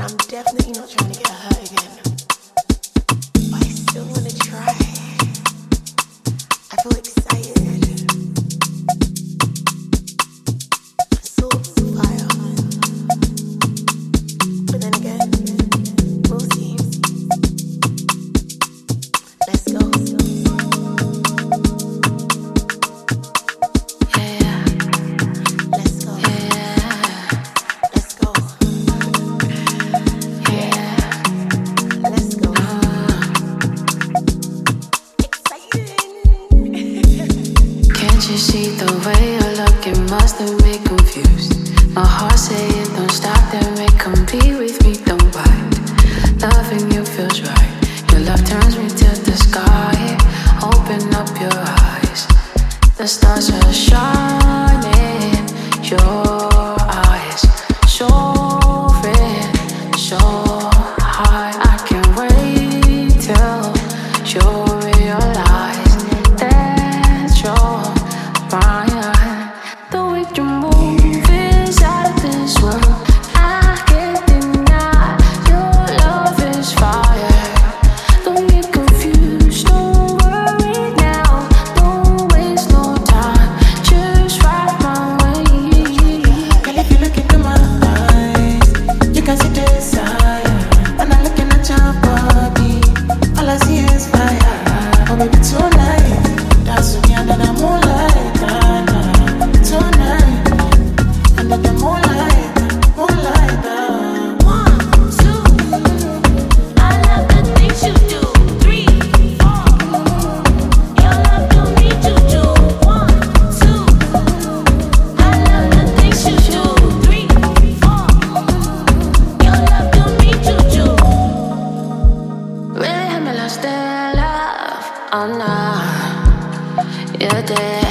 I'm definitely not trying to get hurt again. But I still want to try. I feel excited. Swords of fire. But then again, we'll see. Let's go. You see the way you're looking, must have me confused. My heart saying don't stop, then make come be with me, don't bite. Loving you feels right. Your love turns me to the sky. Open up your eyes. The stars are shining. Your eyes so red, so high. I can't wait till you realize that you're the way you move is out of this world. I can't deny your love is fire. Don't get confused, don't worry now. Don't waste no time, just ride my way. Girl, if you look into my eyes, you can see desire. When I'm looking at your body, all I see is fire. Oh baby, tonight, dance with me under the moonlight. Oh no, you're dead.